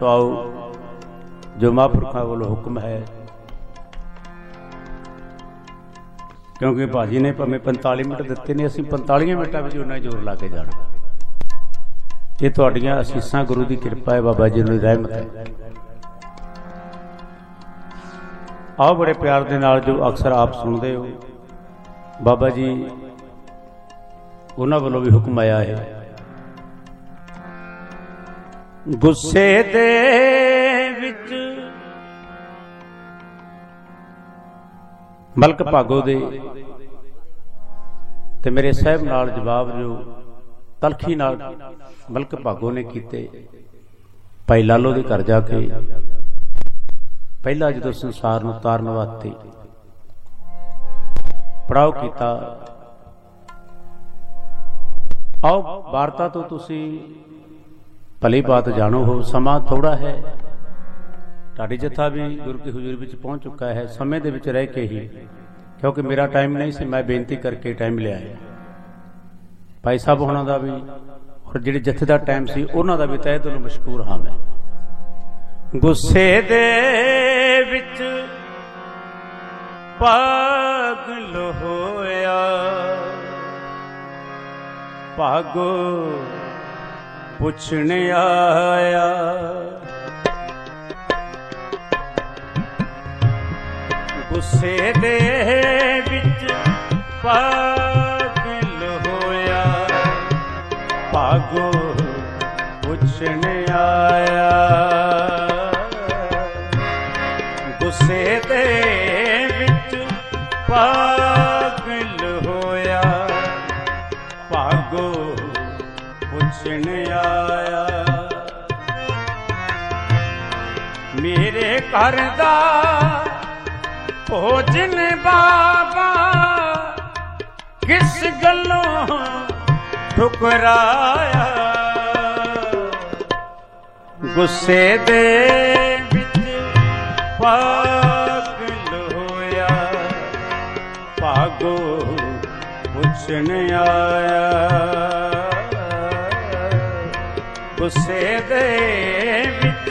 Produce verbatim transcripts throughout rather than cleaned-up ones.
सो आओ जो महापुरखों वालों हुक्म है, क्योंकि भाजी ने भावें पैंताली मिनट दिते ने, असीं पैंताली मिनटां विच उन्ना जोर ला के जाना। ये तुहाडीआं असीसां गुरु की कृपा है, बाबा जी की रहमत है। आओ बड़े प्यार दे नाल जो अक्सर आप सुनते हो, बाबा जी उन्हां वालों भी हुक्म आया है। गुस्से दे विच मलक भागो दे ते मेरे साहब नाल जवाब जो तलखी नाल मलक भागो ने कीते। भाई लालो दे घर जाके पहला जो संसार नूं तारन वास्ते पड़ाव कीता। आओ वार्ता तो तुसी भली बात जानो हो, समा थोड़ा है, तुहाडी जत्था भी गुरु की हुजूरी विच पहुंच चुका है। समय दे विच रह के ही, क्योंकि मेरा टाइम नहीं सी, मैं बेनती करके टाइम लिया है। भाई साहब होना दा भी और जिहड़े जत्थे दा टाइम सी उन्हां दा भी तहे दिलों मशकूर हाँ मैं। गुस्से दे विच पागल होया, भागो पुछने आया। गुस्से दे विच पागल होया, भागो पुछने आया। गुस्से दे विच पागल होया, भागो पुछने आया। मेरे घर दा भोजन बाबा किस गलों ठुकराया। गुस्से दे विच पागल होया, भागो पुछने आया। गुस्से दे विच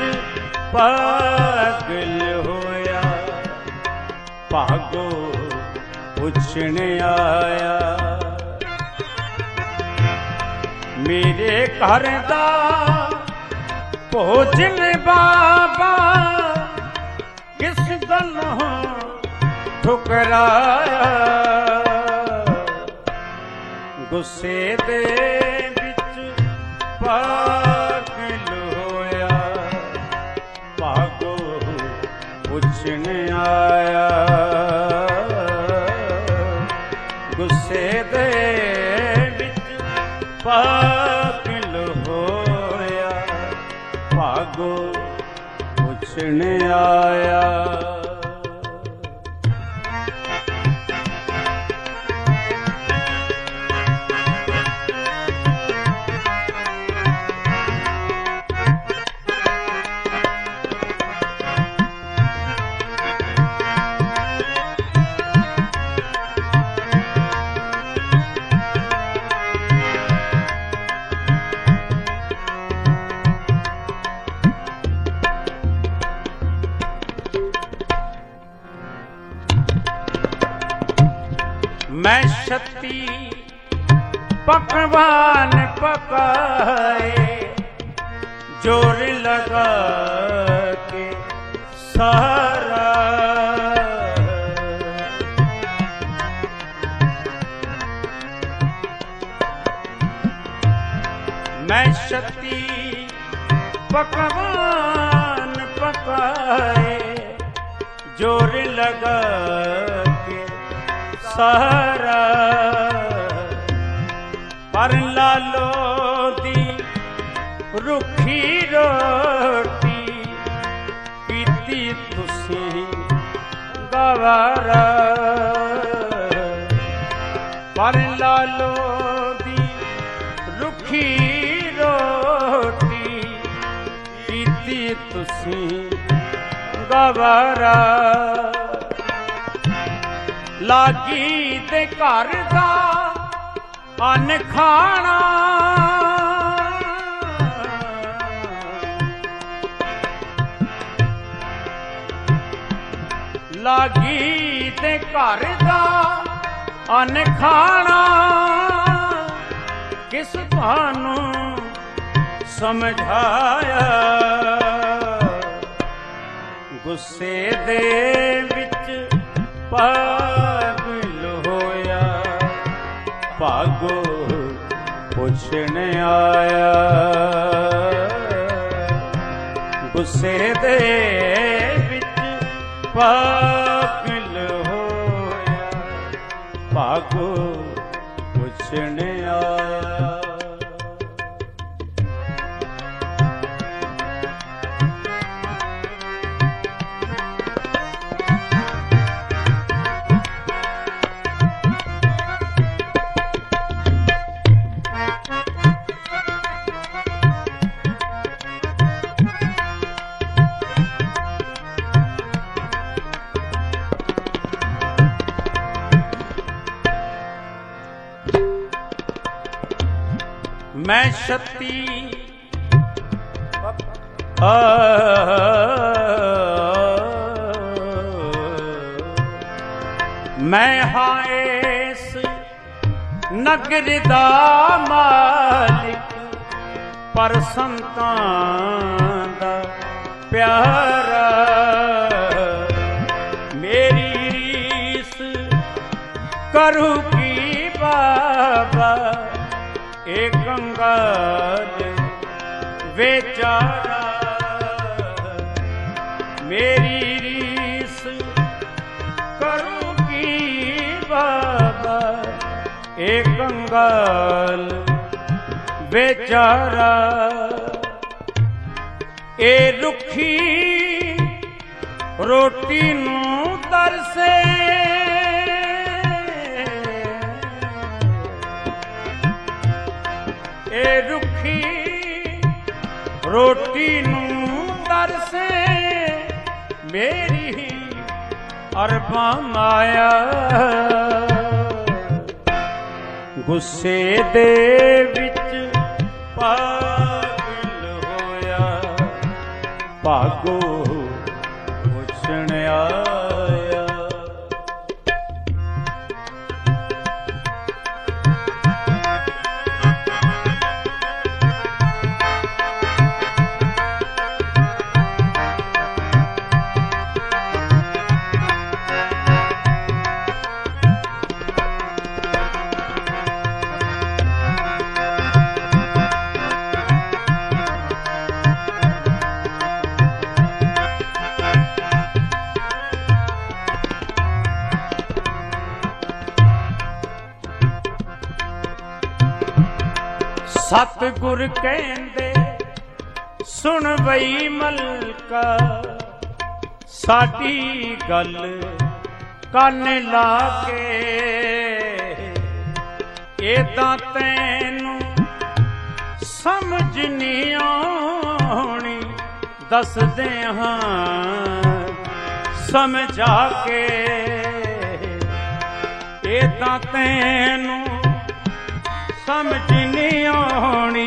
पागल होया, भागो पुछने आया। मेरे घर दा भोजन बाबा किस गलों ठुकराया। गुस्से दे विच पागल होया, भागो पुछने आया। गुस्से दे विच पागल होया, भागो पुछने आया। मैं छत्ती पकवान पकाए, जोर लगा के सारा। मैं छत्ती पकवान पकाए, जोर लगा के सारा। पर लालो दी रुखी रोटी पीती तुसी गवारा। पर लालो दी रुखी रोटी पीती तुसी गवारा। लागी ते घर दा अन खाना, ਲਾਗੀ ਤੇ ਘਰ ਦਾ ਅੰਨ ਖਾਣਾ ਕਿਸ ਤੁਹਾਨੂੰ ਸਮਝਾਇਆ। ਗੁੱਸੇ ਦੇ ਵਿੱਚ ਪਾਗਲ ਹੋਇਆ ਭਾਗੋ ਪੁੱਛਣ ਆਇਆ। ਗੁੱਸੇ ਦੇ ਵਿੱਚ ਪਾਗਲ ਹੋਇਆ ਭਾਗੋ ਪੁੱਛਣ ਆਇਆ। मैं शक्ति आ, मैं हाइस नगर दा मालिक पर संतां दा प्यारा। मेरी रीस करूं की बाबा एक कंगाल बेचारा। मेरी रीस करूं की बाबा एक कंगाल बेचारा। ए रुखी रोटी नूं तरसे ए रुखी रोटी नूं तरसे मेरी अरबां माया। गुस्से दे विच पागल होया भागो पुछण आया। सतगुर कहंदे सुन बई मलका साडी गल कन ला के। एदां तैनू समझ नहीं आउणी दसदे हां समझा के। एदां तैनू समझ नहीं आउणी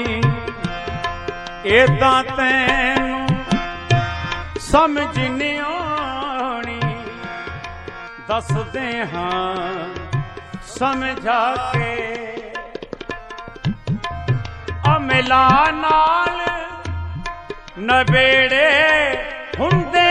एदां तैनू समझ नहीं आउणी दसदे हां समझा के। अमला नाल नबेड़े हुंदे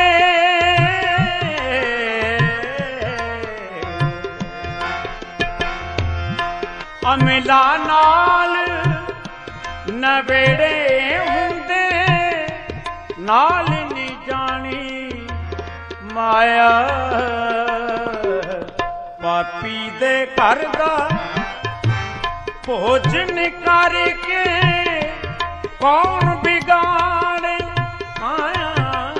अमला नाल नवेड़े हुंदे नाल नी जानी माया। पापी दे घर दा भोजन करके कौन बिगाड़े आया।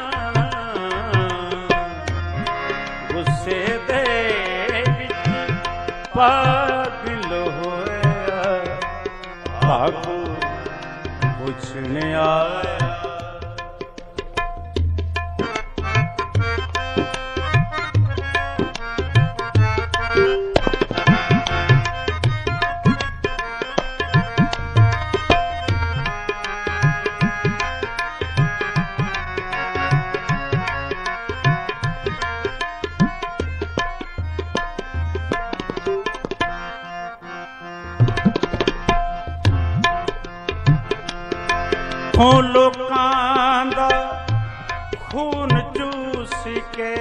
गुस्से दे विच पागल होया भागो पुछण आया। ਤੂੰ ਲੋਕਾਂ ਦਾ ਖੂਨ ਚੂਸ ਕੇ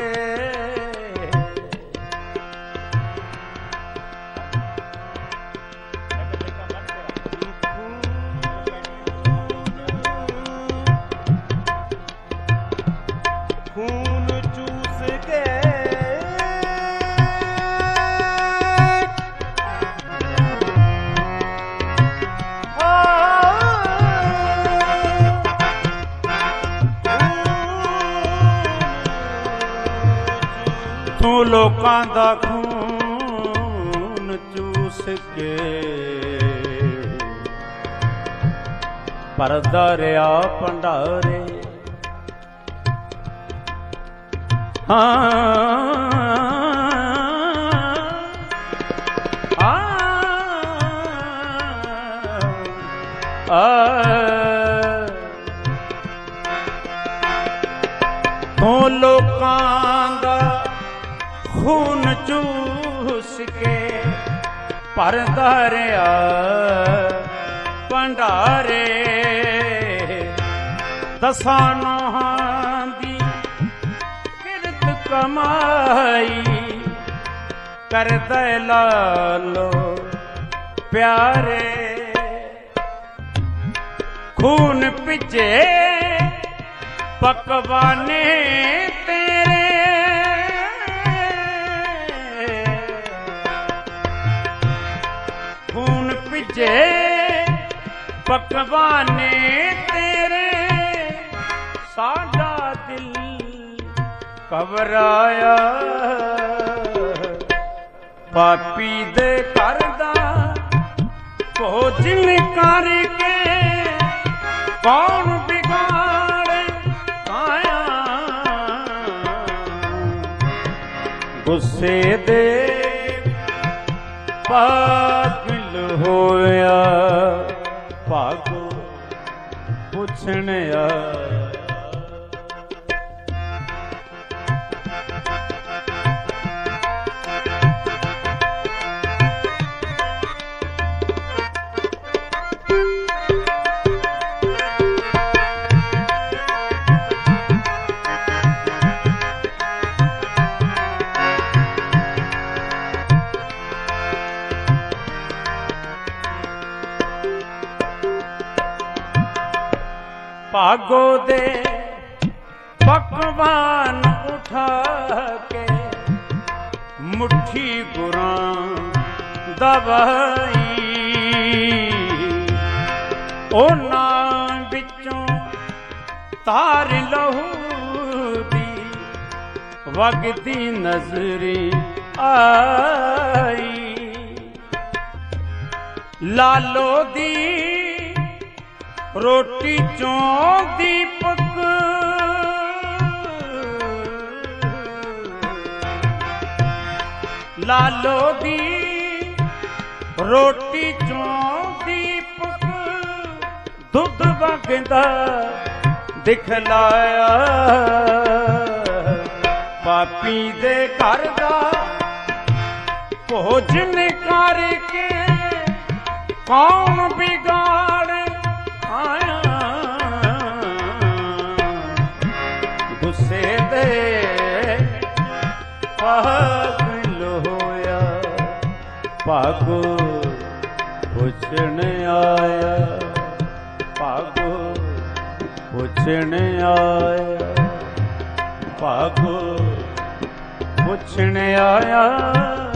ਤੂੰ ਲੋਕਾਂ ਦਾ ਖੂਨ ਚੂਸ ਕੇ ਭਰਦਾ ਰਿਹਾ ਭੰਡਾਰੇ। ਹਾਂ ਆ ਆ ਤੂੰ ਲੋਕਾਂ ਦਾ ਖੂਨ ਚੂਸ ਕੇ ਭਰਦਾ ਰਿਹਾ ਭੰਡਾਰੇ। ਦਸਾਂ ਨੋਹਾਂ ਦੀ ਕਿਰਤ ਕਮਾਈ ਕਰਦਾ ਲਾਲੋ ਪਿਆਰੇ। ਖੂਨ ਭਿੱਜੇ ਪਕਵਾਨੇ ਤੇਰੇ ਭਿੱਜੇ ਪਕਵਾਨੇ ਤੇਰੇ। ਸਾਡਾ ਦਿਲ ਘਬਰਾਇਆ ਪਾਪੀ ਦੇ ਘਰ ਦਾ ਭੋਜਨ ਕਰਕੇ ਕੌਣ ਬਿਗਾੜੇ ਆਇਆ। ਗੁੱਸੇ ਦੇ ਪਾਗਲ ਹੋਇਆ ਭਾਗੋ ਪੁੱਛਣ ਆਇਆ। ਭਾਗੋ ਦੇ ਪਕਵਾਨ ਉਠਾ ਕੇ ਮੁੱਠੀ ਗੁਰਾਂ ਦਵਾਈ। ਉਹਨਾਂ ਵਿੱਚੋਂ ਤਾਰ ਲਹੂ ਦੀ ਵਗਦੀ ਨਜ਼ਰੀ ਆਈ। ਲਾਲੋ ਦੀ ਰੋਟੀ ਚੋਂ ਦੀਪਕ ਲਾਲੋ ਦੀ ਰੋਟੀ ਚੋਂ ਦੀਪਕ ਦੁੱਧ ਵਗਦਾ ਦਿਖਲਾਇਆ। ਪਾਪੀ ਦੇ ਘਰ ਦਾ ਭੋਜਨ ਕਰਕੇ ਕੌਣ ਬਿਗਾੜੇ ਆਇਆ। ਗੁੱਸੇ ਦੇ ਪਾਗਲ ਹੋਇਆ ਭਾਗੋ ਪੁੱਛਣ ਆਇਆ। ਭਾਗੋ ਪੁੱਛਣ ਆਇਆ। ਭਾਗੋ ਪੁੱਛਣ ਆਇਆ।